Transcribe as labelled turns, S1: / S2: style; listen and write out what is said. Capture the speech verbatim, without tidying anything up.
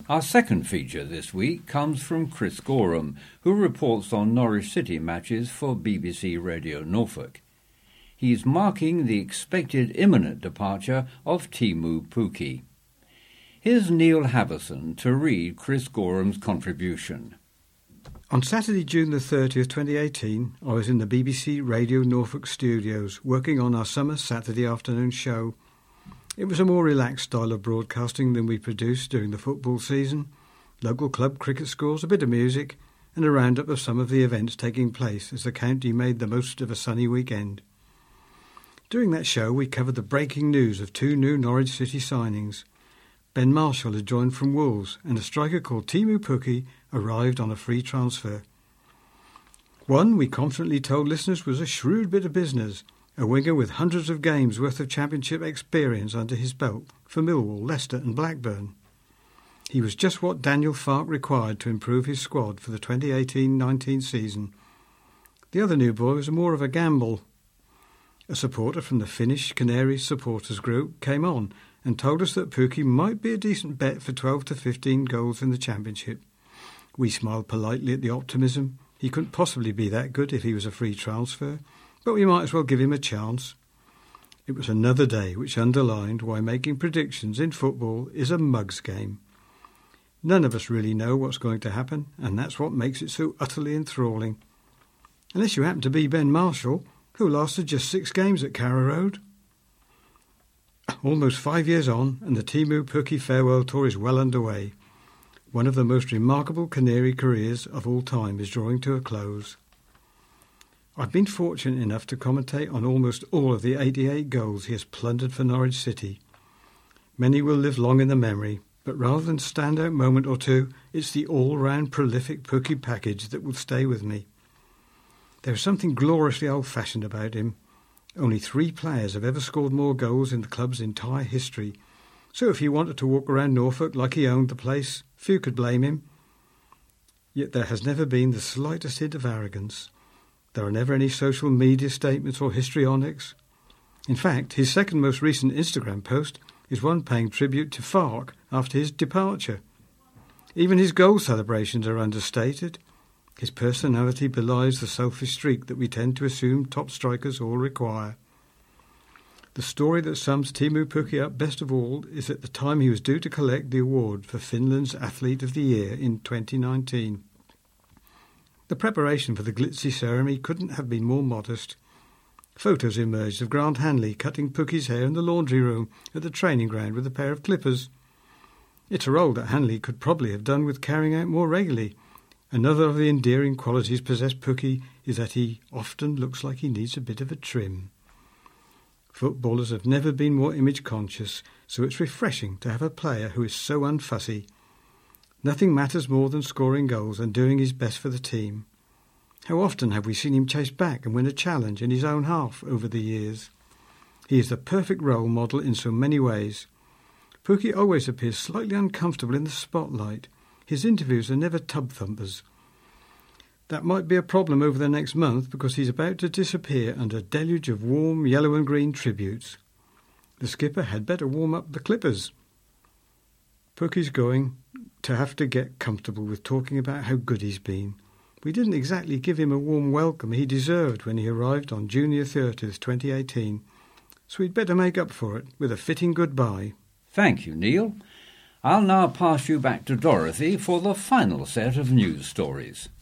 S1: Our second feature this week comes from Chris Gorham, who reports on Norwich City matches for B B C Radio Norfolk. He's marking the expected imminent departure of Teemu Pukki. Here's Neil Haverson to read Chris Gorham's contribution.
S2: On Saturday, June the thirtieth, twenty eighteen, I was in the B B C Radio Norfolk studios working on our summer Saturday afternoon show. It was a more relaxed style of broadcasting than we produced during the football season. Local club cricket scores, a bit of music, and a roundup of some of the events taking place as the county made the most of a sunny weekend. During that show, we covered the breaking news of two new Norwich City signings. Ben Marshall had joined from Wolves, and a striker called Teemu Pukki arrived on a free transfer. One, we confidently told listeners, was a shrewd bit of business, a winger with hundreds of games worth of championship experience under his belt for Millwall, Leicester and Blackburn. He was just what Daniel Farke required to improve his squad for the twenty eighteen nineteen season. The other new boy was more of a gamble. A supporter from the Finnish Canaries supporters group came on and told us that Pukki might be a decent bet for twelve to fifteen goals in the championship. We smiled politely at the optimism. He couldn't possibly be that good if he was a free transfer, but we might as well give him a chance. It was another day which underlined why making predictions in football is a mug's game. None of us really know what's going to happen, and that's what makes it so utterly enthralling. Unless you happen to be Ben Marshall, who lasted just six games at Carrow Road. Almost five years on, and the Teemu Pukki farewell tour is well underway. One of the most remarkable Canary careers of all time is drawing to a close. I've been fortunate enough to commentate on almost all of the eighty-eight goals he has plundered for Norwich City. Many will live long in the memory, but rather than standout moment or two, it's the all-round prolific Pukki package that will stay with me. There is something gloriously old-fashioned about him. Only three players have ever scored more goals in the club's entire history, so if he wanted to walk around Norfolk like he owned the place, few could blame him. Yet there has never been the slightest hint of arrogance. There are never any social media statements or histrionics. In fact, his second most recent Instagram post is one paying tribute to Farke after his departure. Even his goal celebrations are understated. His personality belies the selfish streak that we tend to assume top strikers all require. The story that sums Teemu Pukki up best of all is at the time he was due to collect the award for Finland's Athlete of the Year in twenty nineteen. The preparation for the glitzy ceremony couldn't have been more modest. Photos emerged of Grant Hanley cutting Pukki's hair in the laundry room at the training ground with a pair of clippers. It's a role that Hanley could probably have done with carrying out more regularly. Another of the endearing qualities possessed Pukki is that he often looks like he needs a bit of a trim. Footballers have never been more image-conscious, so it's refreshing to have a player who is so unfussy. Nothing matters more than scoring goals and doing his best for the team. How often have we seen him chase back and win a challenge in his own half over the years? He is the perfect role model in so many ways. Pukki always appears slightly uncomfortable in the spotlight. His interviews are never tub thumpers. That might be a problem over the next month because he's about to disappear under a deluge of warm yellow and green tributes. The skipper had better warm up the clippers. Pukki's going to have to get comfortable with talking about how good he's been. We didn't exactly give him a warm welcome he deserved when he arrived on June the thirtieth, twenty eighteen, so we'd better make up for it with a fitting goodbye.
S1: Thank you, Neil. I'll now pass you back to Dorothy for the final set of news stories.